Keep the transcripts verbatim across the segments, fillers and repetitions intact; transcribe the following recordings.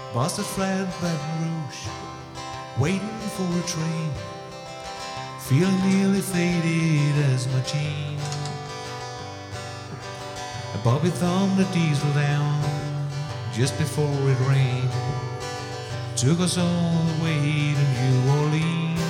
Boston flat Baton Rouge, waiting for a train, feeling nearly faded as my jeans. Bobby thumbed the diesel down just before it rained, took us all the way to New Orleans.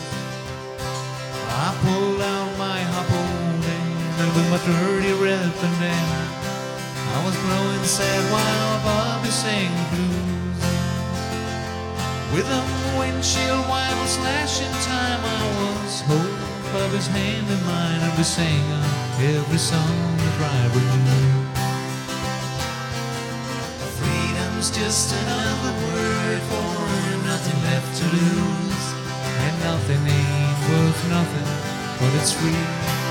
I pulled out my Hoppo with my dirty red bandana. I was growing sad while Bobby sang the blues. With a windshield wiper slashing time, I was holding Bobby's hand in mine, and we sang every song the driver knew. Freedom's just another word for nothing left to lose, and nothing ain't worth nothing, but it's free.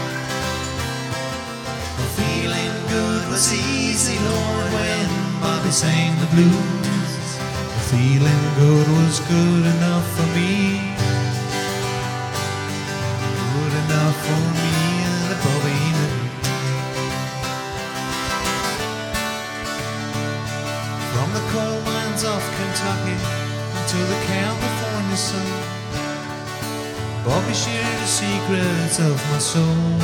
Feeling good was easy, Lord, when Bobby sang the blues. Feeling good was good enough for me, good enough for me and Bobby knew. From the coal mines of Kentucky to the California sun, Bobby shared the secrets of my soul.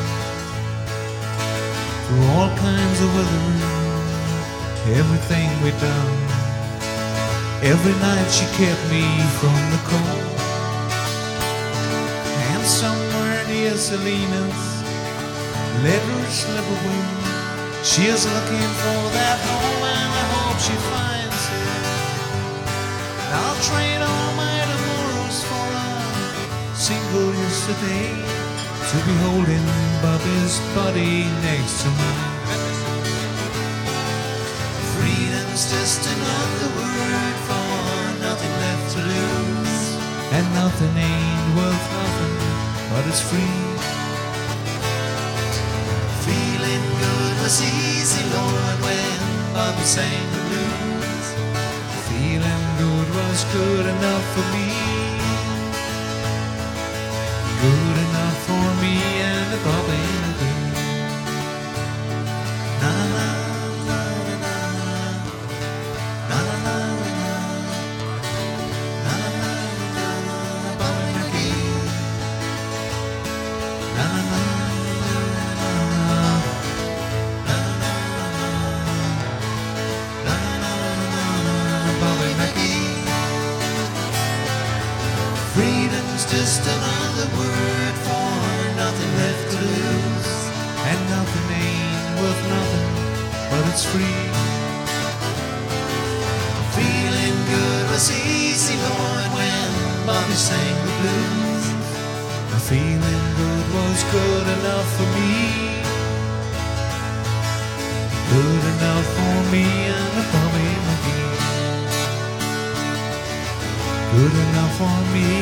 Through all kinds of weather, everything we done, every night she kept me from the cold. And somewhere near Salinas, let her slip away. She is looking for that home, and I hope she finds it. I'll trade all my tomorrows for a single yesterday, to be holding Bobby's body next to mine. Freedom's just another word for nothing left to lose, and nothing ain't worth nothing, but it's free. Feeling good was easy, Lord, when Bobby sang the blues. Feeling good was good enough for me, good enough for me and the Bobby McGee. Na na na na na na na na na na na Bobby McGee. Na na na na na na na Bobby McGee. Freedom's just another word for nothing left to lose, and nothing ain't worth nothing, but it's free. Feeling good was easy, Lord, when Bobby sang the blues. Feeling good was good enough for me, good enough for me and the Bobby McGee. Good enough for me